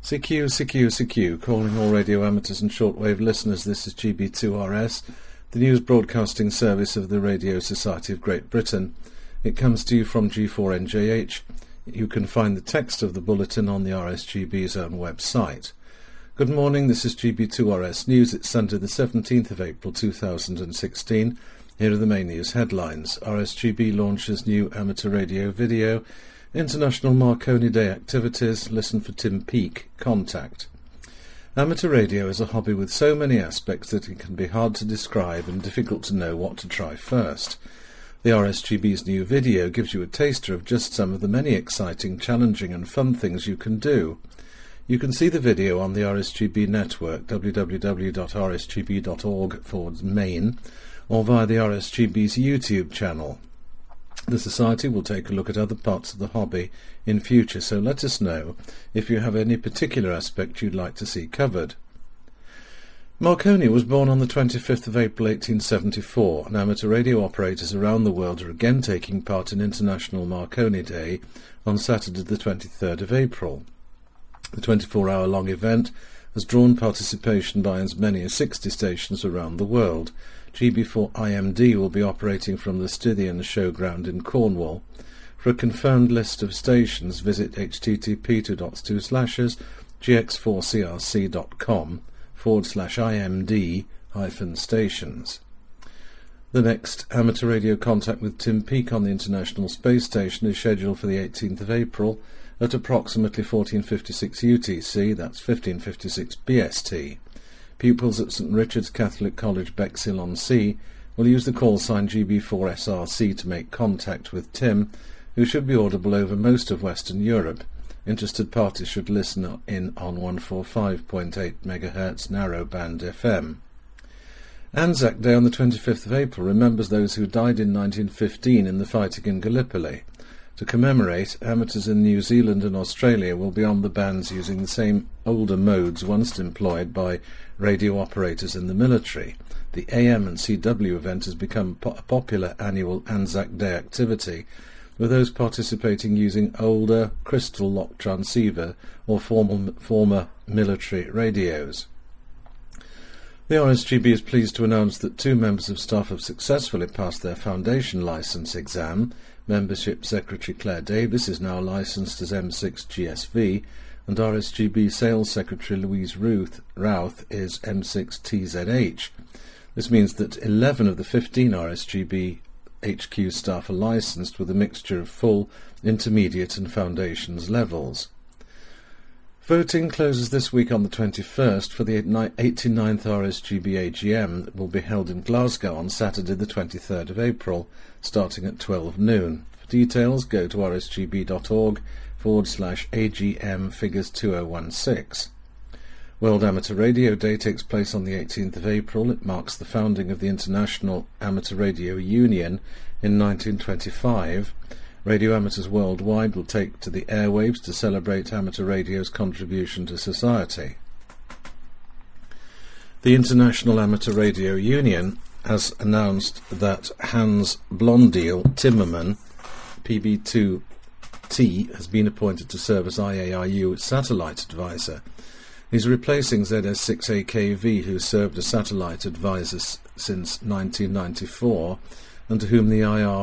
CQ, calling all radio amateurs and shortwave listeners. This is GB2RS, the news broadcasting service of the Radio Society of Great Britain. It comes to you from G4NJH. You can find the text of the bulletin on the RSGB's own website. Good morning, this is GB2RS News. It's Sunday the 17th of April 2016. Here are the main news headlines. RSGB launches new amateur radio video. International Marconi Day activities. Listen for Tim Peake. Contact. Amateur radio is a hobby with so many aspects that it can be hard to describe and difficult to know what to try first. The RSGB's new video gives you a taster of just some of the many exciting, challenging and fun things you can do. You can see the video on the RSGB network, www.rsgb.org/main, or via the RSGB's YouTube channel. The Society will take a look at other parts of the hobby in future, so let us know if you have any particular aspect you'd like to see covered. Marconi was born on the 25th of April 1874, and amateur radio operators around the world are again taking part in International Marconi Day on Saturday the 23rd of April. The 24-hour-long event has drawn participation by as many as 60 stations around the world. GB4IMD will be operating from the Stithian Showground in Cornwall. For a confirmed list of stations, visit http://gx4crc.com/IMD-stations. The next amateur radio contact with Tim Peake on the International Space Station is scheduled for the 18th of April at approximately 14:56 UTC, that's 15:56 BST. Pupils at St Richard's Catholic College, Bexhill-on-Sea, will use the call sign GB4SRC to make contact with Tim, who should be audible over most of Western Europe. Interested parties should listen in on 145.8 MHz narrowband FM. Anzac Day on the 25th of April remembers those who died in 1915 in the fighting in Gallipoli. To commemorate, amateurs in New Zealand and Australia will be on the bands using the same older modes once employed by radio operators in the military. The AM and CW event has become a popular annual Anzac Day activity, with those participating using older crystal lock transceiver or former military radios. The RSGB is pleased to announce that 2 members of staff have successfully passed their foundation licence exam. Membership Secretary Claire Davis is now licensed as M6 GSV, and RSGB Sales Secretary Louise Routh is M6 TZH. This means that 11 of the 15 RSGB HQ staff are licensed with a mixture of full, intermediate and foundations levels. Voting closes this week on the 21st for the 89th RSGB AGM that will be held in Glasgow on Saturday the 23rd of April, starting at 12 noon. For details, go to rsgb.org/AGM figures 2016. World Amateur Radio Day takes place on the 18th of April. It marks the founding of the International Amateur Radio Union in 1925. Radio amateurs worldwide will take to the airwaves to celebrate amateur radio's contribution to society. The International Amateur Radio Union has announced that Hans Blondeel Timmerman, PB2T, has been appointed to serve as IARU satellite advisor. He's replacing ZS6AKV, who served as satellite advisor since 1994, and to whom the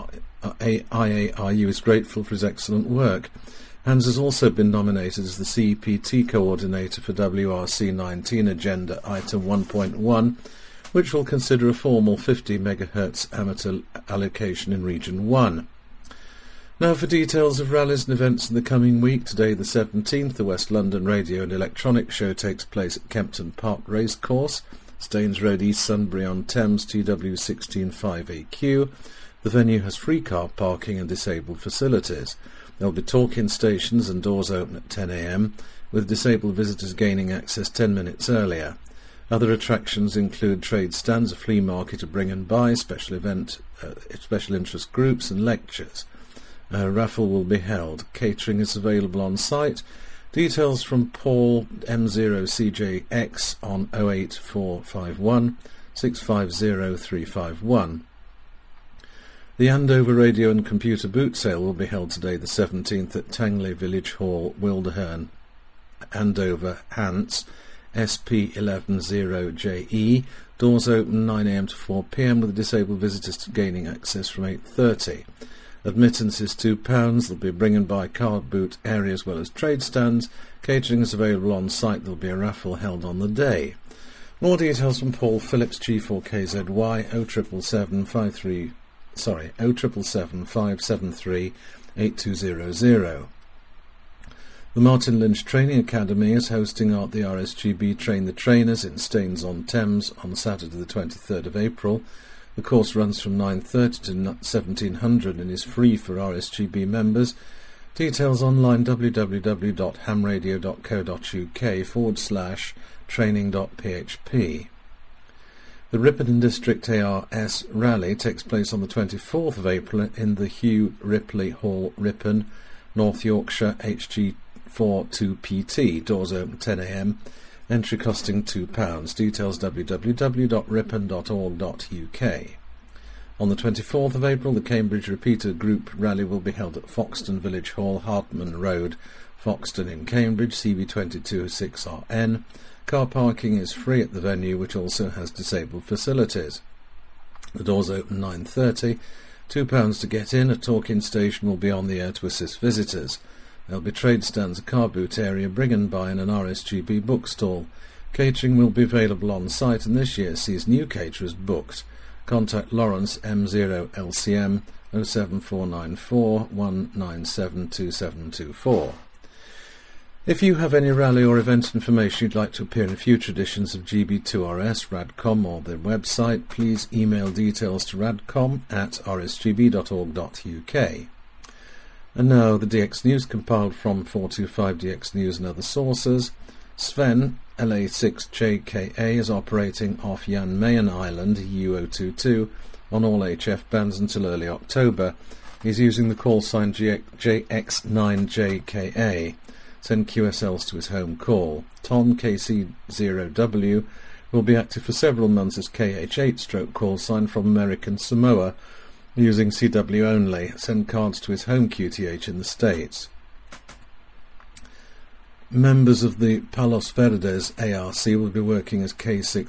IARU is grateful for his excellent work. Hans has also been nominated as the CEPT coordinator for WRC 19 Agenda Item 1.1, which will consider a formal 50 MHz amateur allocation in Region 1. Now for details of rallies and events in the coming week. Today the 17th, the West London Radio and Electronics Show takes place at Kempton Park Racecourse, Staines Road, East Sunbury-on-Thames, TW165AQ. The venue has free car parking and disabled facilities. There'll be talk-in stations and doors open at 10 a.m, with disabled visitors gaining access 10 minutes earlier. Other attractions include trade stands, a flea market, a bring and buy, special interest groups and lectures. A raffle will be held. Catering is available on site. Details from Paul M0CJX on 08451 650 351. The Andover Radio and Computer Boot Sale will be held today the 17th at Tangley Village Hall, Wilderhurn. Andover, Hants, SP110JE. Doors open 9 a.m. to 4 p.m. with disabled visitors gaining access from 8:30. Admittance is £2. There'll be a bring-and-buy car boot area as well as trade stands. Catering is available on site. There'll be a raffle held on the day. More details from Paul Phillips, G4KZY, 0777 573 8200. The Martin Lynch Training Academy is hosting the RSGB Train the Trainers in Staines-on-Thames on Saturday the 23rd of April. The course runs from 9:30 to 1700 and is free for RSGB members. Details online www.hamradio.co.uk/training.php. The Ripon District ARS Rally takes place on the 24th of April in the Hugh Ripley Hall, Ripon, North Yorkshire, HG42PT. Doors open 10 a.m. Entry costing £2. Details www.ripon.org.uk. On the 24th of April, the Cambridge Repeater Group Rally will be held at Foxton Village Hall, Hartman Road, Foxton in Cambridge, CB226RN. Car parking is free at the venue, which also has disabled facilities. The doors open 9:30. £2 to get in. A talk-in station will be on the air to assist visitors. There'll be trade stands, a car boot area, bring-and-buy and an RSGB bookstall. Catering will be available on site, and this year sees new caterers booked. Contact Lawrence M0LCM 07494 197 2724. If you have any rally or event information you'd like to appear in future editions of GB2RS, Radcom or their website, please email details to radcom@rsgb.org.uk. And now the DX News compiled from 425 DX News and other sources. Sven, LA6JKA, is operating off Jan Mayen Island, UO22, on all HF bands until early October. He's using the call sign JX9JKA. Send QSLs to his home call. Tom, KC0W, will be active for several months as KH8 call sign from American Samoa, using CW only. Send cards to his home QTH in the States. Members of the Palos Verdes ARC will be working as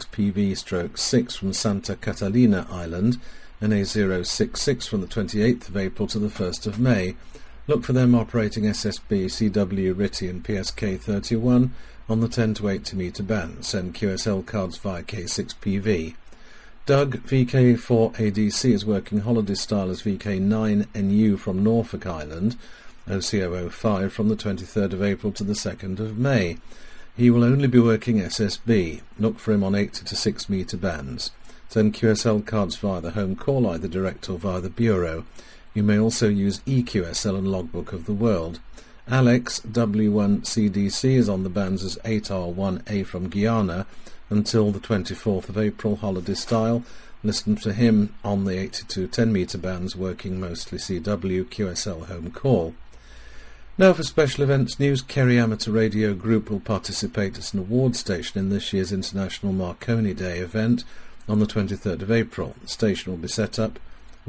K6PV/6 from Santa Catalina Island, and A066 from the 28th of April to the 1st of May. Look for them operating SSB, CW, RITI and PSK31 on the 10 to 80 metre band. Send QSL cards via K6PV. Doug, VK4ADC, is working holiday style as VK9NU from Norfolk Island, OC005 from the 23rd of April to the 2nd of May. He will only be working SSB. Look for him on 80 to 6 metre bands. Send QSL cards via the home call, either direct or via the Bureau. You may also use EQSL and Logbook of the World. Alex, W1CDC, is on the bands as 8R1A from Guyana until the 24th of April, holiday style. Listen to him on the 80 to 10 metre bands, working mostly CW, QSL home call. Now for special events news. Kerry Amateur Radio Group will participate as an award station in this year's International Marconi Day event on the 23rd of April. The station will be set up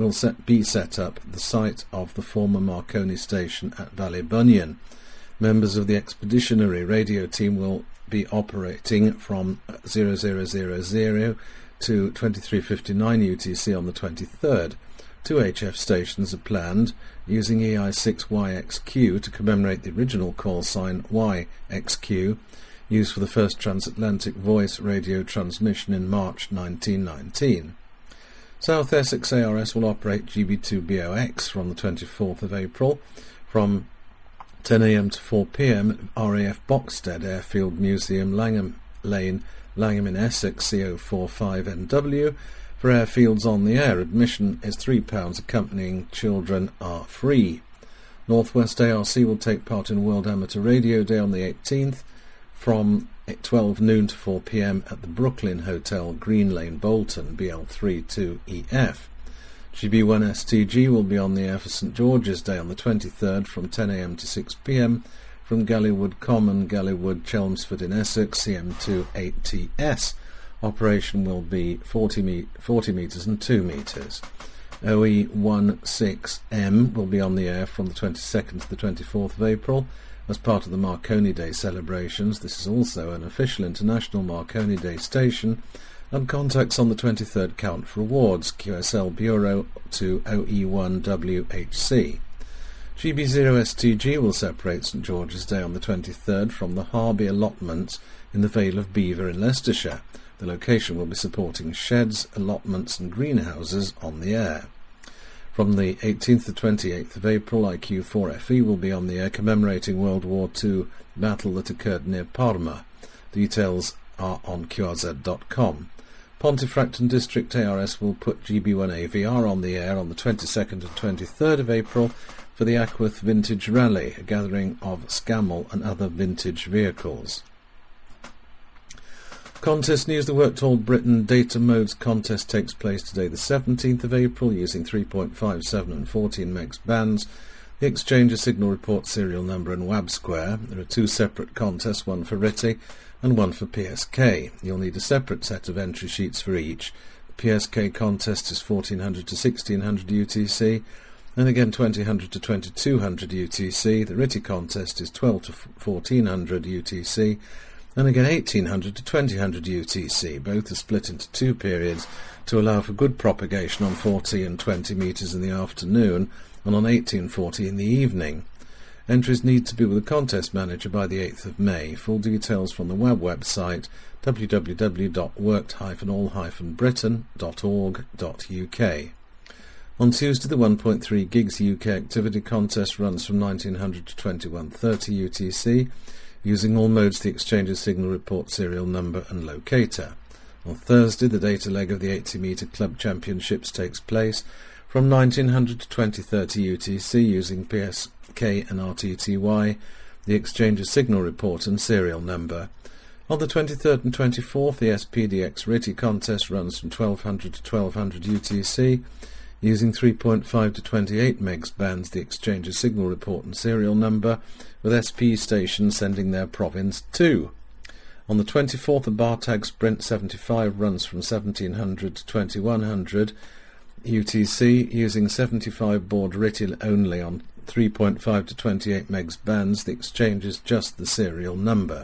the site of the former Marconi station at Ballybunion. Members of the expeditionary radio team will be operating from 0000 to 2359 UTC on the 23rd. 2 HF stations are planned, using EI6YXQ to commemorate the original call sign YXQ, used for the first transatlantic voice radio transmission in March 1919. South Essex ARS will operate GB2BOX from the 24th of April from 10 a.m. to 4 p.m. at RAF Boxstead Airfield Museum, Langham Lane, Langham in Essex, CO45NW. For airfields on the air, admission is £3. Accompanying children are free. Northwest ARC will take part in World Amateur Radio Day on the 18th from 12 noon to 4 p.m. at the Brooklyn Hotel, Green Lane, Bolton, BL32EF. GB1STG will be on the air for St George's Day on the 23rd from 10 a.m. to 6 p.m. from Gallywood Common, Gallywood, Chelmsford in Essex, CM2 8TS. Operation will be 40 metres and 2 metres. OE16M will be on the air from the 22nd to the 24th of April, as part of the Marconi Day celebrations. This is also an official international Marconi Day station, and contacts on the 23rd count for awards. QSL Bureau to OE1WHC. GB0STG will separate St George's Day on the 23rd from the Harby allotments in the Vale of Belvoir in Leicestershire. The location will be supporting sheds, allotments and greenhouses on the air. From the 18th to 28th of April, IQ4FE will be on the air commemorating World War II battle that occurred near Parma. Details are on QRZ.com. Pontefract and District ARS will put GB1AVR on the air on the 22nd and 23rd of April for the Ackworth Vintage Rally, a gathering of Scammell and other vintage vehicles. Contest news. The Worked All Britain Data Modes contest takes place today the 17th of April using 3.57 and 14 megs bands, the Exchange Signal Report serial number and WAB square. There are two separate contests, one for RTTY and one for PSK. You'll need a separate set of entry sheets for each. The PSK contest is 1400 to 1600 UTC, and again 2000 to 2200 UTC. The RTTY contest is 12 to 1400 UTC, and again 1800 to 2000 UTC. Both are split into two periods to allow for good propagation on 40 and 20 metres in the afternoon and on 1840 in the evening. Entries need to be with the contest manager by the 8th of May. Full details from the website www.worked-all-britain.org.uk. On Tuesday, the 1.3 gigs UK activity contest runs from 1900 to 2130 UTC, using all modes the Exchange's Signal Report serial number and locator. On Thursday, the data leg of the 80-metre Club Championships takes place from 1900 to 2030 UTC, using PSK and RTTY, the Exchange's Signal Report and serial number. On the 23rd and 24th, the SPDX RTTY contest runs from 1200 to 1200 UTC, using 3.5 to 28 megs bands, the Exchange's Signal Report and serial number, with SP stations sending their province too. On the 24th, the Bartag Sprint 75 runs from 1700 to 2100 UTC, using 75 baud RTTY only on 3.5 to 28 megs bands, the Exchange's just the serial number.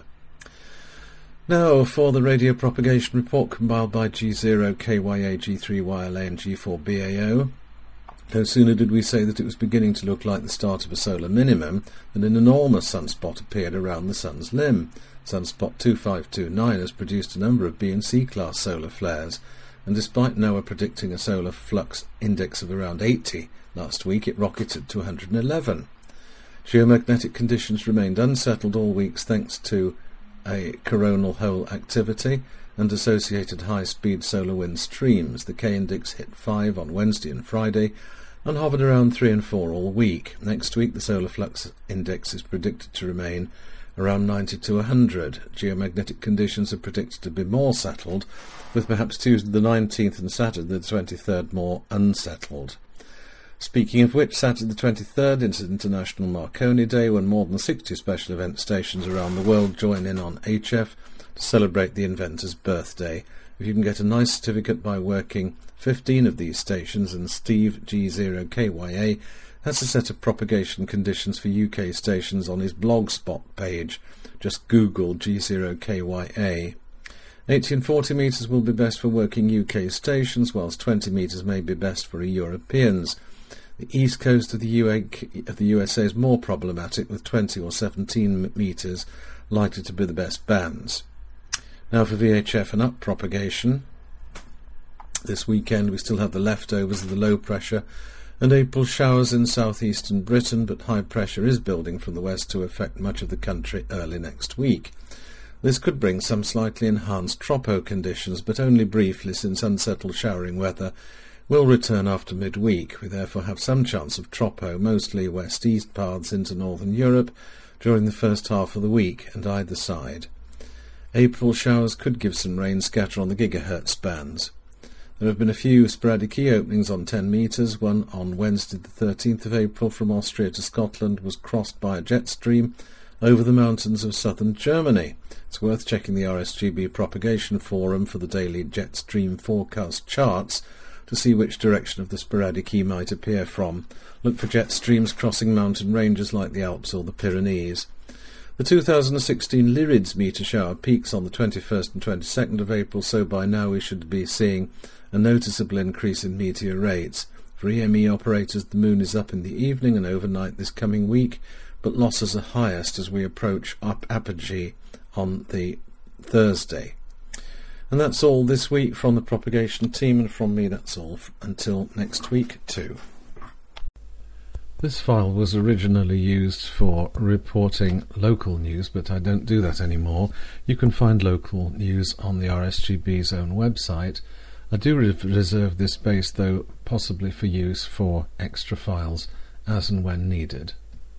Now for the radio propagation report compiled by G0KYA, G3YLA and G4BAO. No sooner did we say that it was beginning to look like the start of a solar minimum than an enormous sunspot appeared around the Sun's limb. Sunspot 2529 has produced a number of B and C class solar flares, and despite NOAA predicting a solar flux index of around 80 last week, it rocketed to 111. Geomagnetic conditions remained unsettled all week thanks to a coronal hole activity and associated high-speed solar wind streams. The K-index hit 5 on Wednesday and Friday and hovered around 3 and 4 all week. Next week, the solar flux index is predicted to remain around 90 to 100. Geomagnetic conditions are predicted to be more settled, with perhaps Tuesday the 19th and Saturday the 23rd more unsettled. Speaking of which, Saturday the 23rd is International Marconi Day, when more than 60 special event stations around the world join in on HF to celebrate the inventor's birthday. If you can get a nice certificate by working 15 of these stations, and Steve G0KYA has a set of propagation conditions for UK stations on his Blogspot page. Just Google G0KYA. 1840 metres will be best for working UK stations, whilst 20 metres may be best for Europeans. The east coast of the USA is more problematic, with 20 or 17 metres likely to be the best bands. Now for VHF and up propagation. This weekend we still have the leftovers of the low pressure and April showers in southeastern Britain, but high pressure is building from the west to affect much of the country early next week. This could bring some slightly enhanced tropo conditions, but only briefly, since unsettled showering weather will return after midweek. We therefore have some chance of tropo, mostly west-east paths into northern Europe during the first half of the week and either side. April showers could give some rain scatter on the gigahertz bands. There have been a few sporadic key openings on 10 metres. One on Wednesday the 13th of April from Austria to Scotland was crossed by a jet stream over the mountains of southern Germany. It's worth checking the RSGB Propagation Forum for the daily jet stream forecast charts to see which direction of the sporadic key might appear from. Look for jet streams crossing mountain ranges like the Alps or the Pyrenees. The 2016 Lyrids meter shower peaks on the 21st and 22nd of April, so by now we should be seeing a noticeable increase in meteor rates. For EME operators, the moon is up in the evening and overnight this coming week, but losses are highest as we approach apogee on the Thursday. And that's all this week from the propagation team, and from me that's all until next week too. This file was originally used for reporting local news, but I don't do that anymore. You can find local news on the RSGB's own website. I do reserve this space, though, possibly for use for extra files as and when needed.